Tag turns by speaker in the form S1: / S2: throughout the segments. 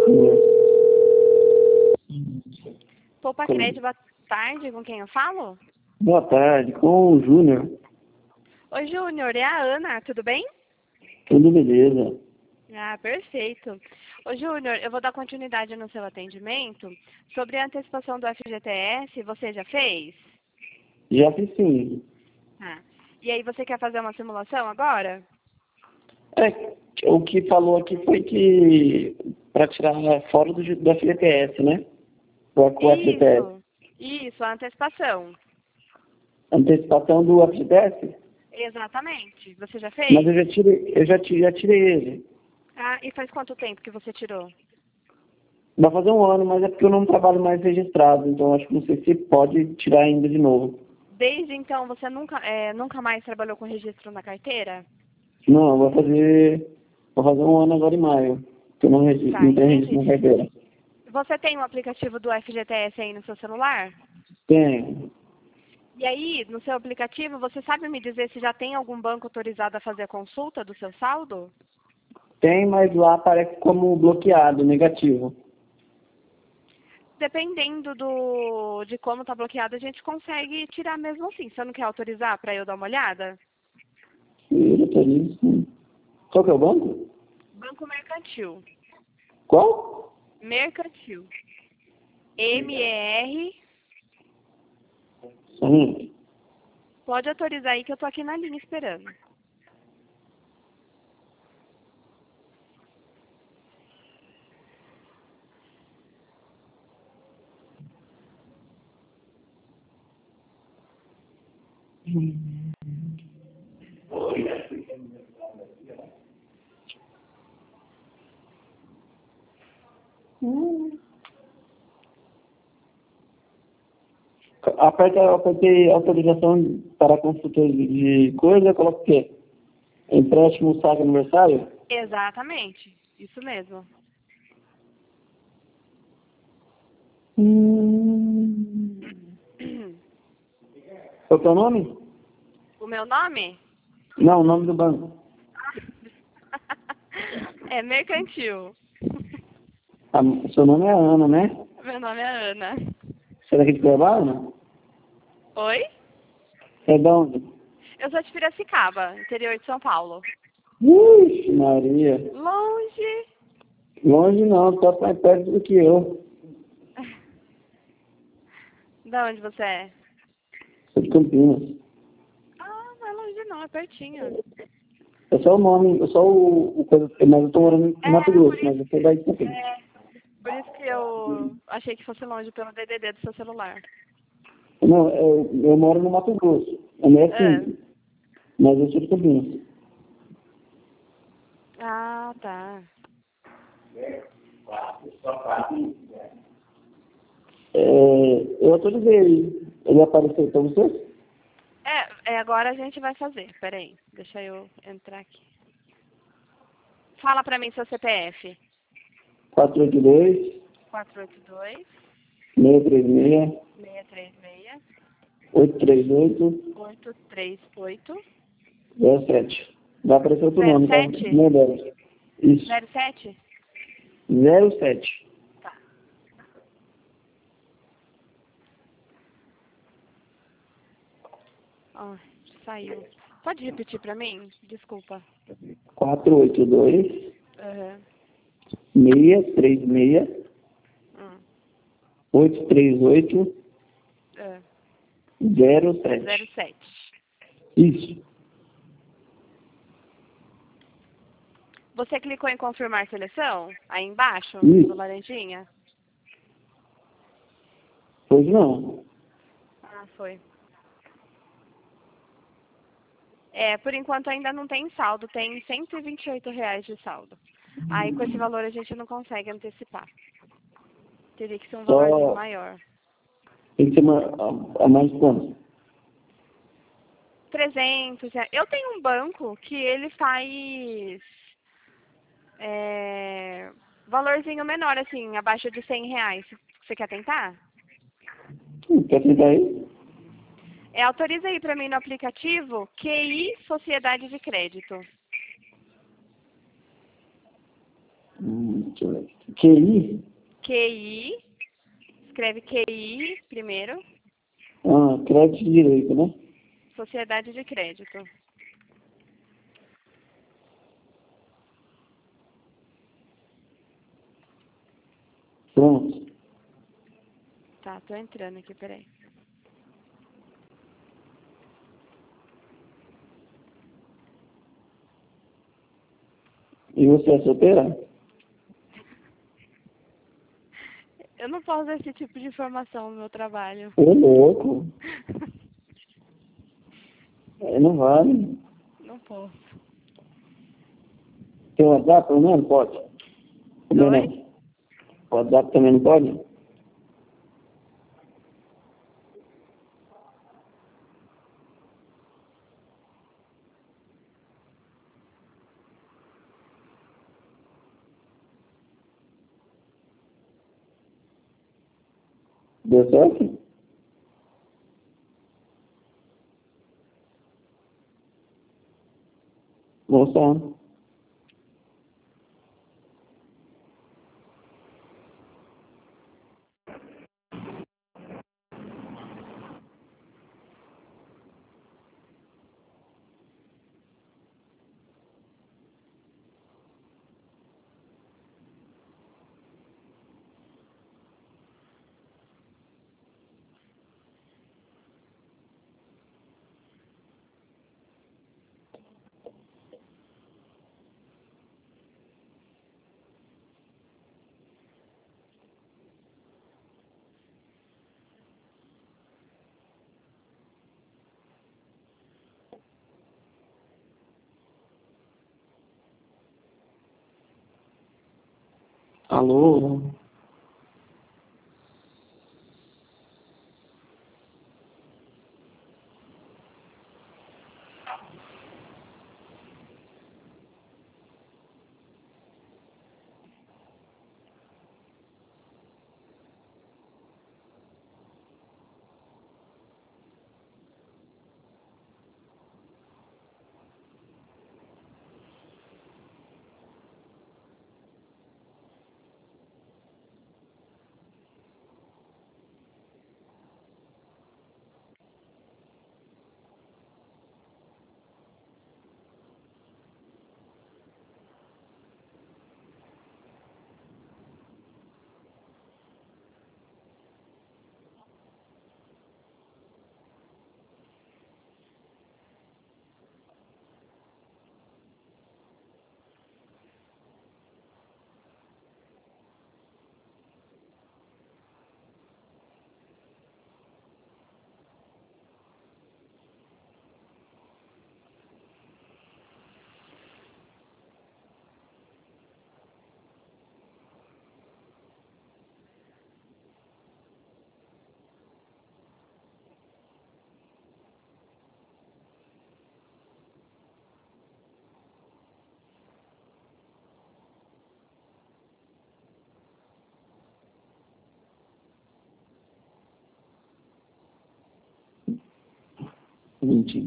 S1: Poupa Crédito, boa tarde, com quem eu falo?
S2: Boa tarde, com o Júnior.
S1: Oi, Júnior, é a Ana, tudo bem?
S2: Tudo beleza.
S1: Ah, perfeito. Ô, Júnior, eu vou dar continuidade no seu atendimento. Sobre a antecipação do FGTS, você já fez?
S2: Já fiz sim.
S1: Ah. E aí, você quer fazer uma simulação agora?
S2: O que falou aqui foi que para tirar fora do FGTS, né? Com o FGTS.
S1: Isso, a antecipação.
S2: Antecipação do FGTS?
S1: Exatamente. Você já fez?
S2: Mas eu já tirei ele.
S1: Ah, e faz quanto tempo que você tirou?
S2: Vai fazer um ano, mas é porque eu não trabalho mais registrado, então acho que não sei se pode tirar ainda de novo.
S1: Desde então, você nunca mais trabalhou com registro na carteira?
S2: Não, vou fazer um ano agora em maio, que eu não
S1: Tá,
S2: tenho registro
S1: entendi.
S2: na carteira.
S1: Você tem o aplicativo do FGTS aí no seu celular?
S2: Tenho.
S1: E aí, no seu aplicativo, você sabe me dizer se já tem algum banco autorizado a fazer a consulta do seu saldo?
S2: Tem, mas lá aparece como bloqueado, negativo.
S1: Dependendo de como está bloqueado, a gente consegue tirar mesmo assim. Você não quer autorizar para eu dar uma olhada?
S2: Qual que é o banco?
S1: Banco Mercantil.
S2: Qual?
S1: Mercantil. MER.
S2: Sim.
S1: Pode autorizar aí que eu tô aqui na linha esperando.
S2: Apertei autorização para consulta de coisa, coloco o quê? Empréstimo saque aniversário?
S1: Exatamente. Isso mesmo.
S2: Qual que é o nome?
S1: O meu nome?
S2: Não, o nome do banco.
S1: É Mercantil.
S2: O seu nome é Ana, né?
S1: Meu nome é Ana.
S2: Você é daqui de Cuiabá, Ana?
S1: Oi?
S2: É de onde?
S1: Eu sou de Piracicaba, interior de São Paulo.
S2: Ixi, Maria.
S1: Longe.
S2: Longe não, tá mais perto do que eu.
S1: Da onde você é?
S2: Sou de Campinas.
S1: Ah, não é longe não, é pertinho.
S2: É só o nome, é só o coisa, mas eu tô morando em Mato
S1: Por
S2: Grosso, mas eu
S1: isso,
S2: sou daí de Campinas.
S1: por isso que eu achei que fosse longe pelo DDD do seu celular.
S2: Não, eu moro no Mato Grosso. É meio simples, mas eu sou de Campinas.
S1: Ah, tá.
S2: Eu autorizei ele apareceu pra você?
S1: Agora a gente vai fazer. Peraí, deixa eu entrar aqui. Fala pra mim seu CPF.
S2: 482
S1: 482
S2: 636
S1: 636
S2: 838
S1: 838
S2: 07. Vai aparecer outro nome, tá?
S1: 07?
S2: Não é dela. Isso.
S1: 07?
S2: 07.
S1: Tá. Ó, saiu. Pode repetir pra mim? Desculpa.
S2: 482
S1: Aham.
S2: 636
S1: Hum.
S2: 838
S1: É.
S2: 07.
S1: 07.
S2: Isso.
S1: Você clicou em confirmar seleção? Aí embaixo,
S2: Isso.
S1: no laranjinha?
S2: Pois não.
S1: Ah, foi. Por enquanto ainda não tem saldo, tem R$ 128 de saldo. Aí com esse valor a gente não consegue antecipar. Teria que ser um valorzinho
S2: Só
S1: maior.
S2: tem que ser a mais quanto?
S1: 300. Eu tenho um banco que ele faz valorzinho menor, assim, abaixo de R$ 100. Você quer tentar?
S2: Quer tentar aí?
S1: Autoriza aí pra mim no aplicativo QI Sociedade de Crédito.
S2: Deixa eu ver. QI?
S1: QI, escreve QI primeiro,
S2: Crédito de direito, né?
S1: Sociedade de Crédito.
S2: Pronto.
S1: Tá, tô entrando aqui, peraí.
S2: E você é solteira?
S1: Eu não posso dar esse tipo de informação no meu trabalho.
S2: Ô, louco. Não vale.
S1: Não posso.
S2: Tem WhatsApp, pelo menos? Pode. Também
S1: Oi?
S2: não. WhatsApp também não pode? Deu certo? Mostrando. Alô? Mentira.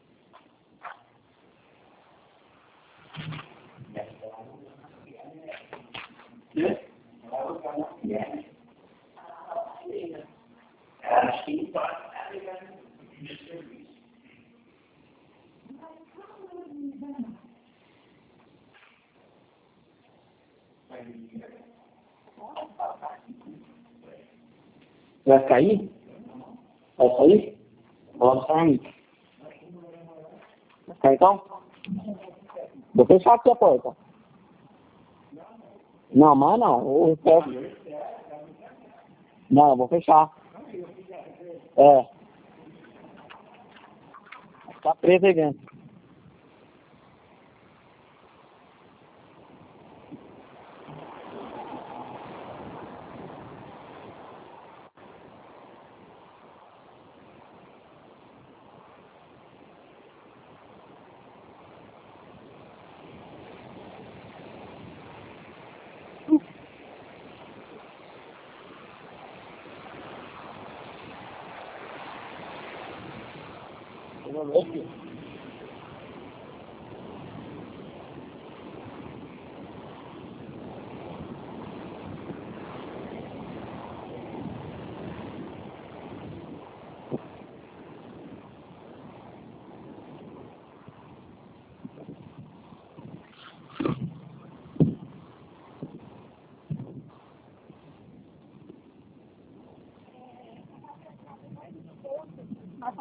S2: Vai cair? Vai sair? Pode sair. Vai cair então? Vou fechar aqui a porta. Não, mas não. Eu fecho. Não, vou fechar. É. Tá preso aí dentro.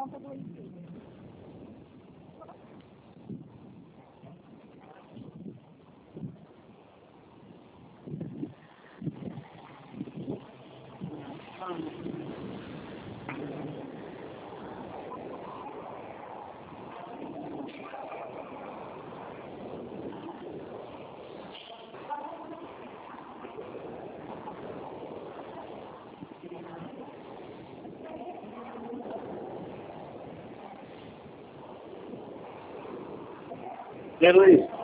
S2: E aí, Luiz?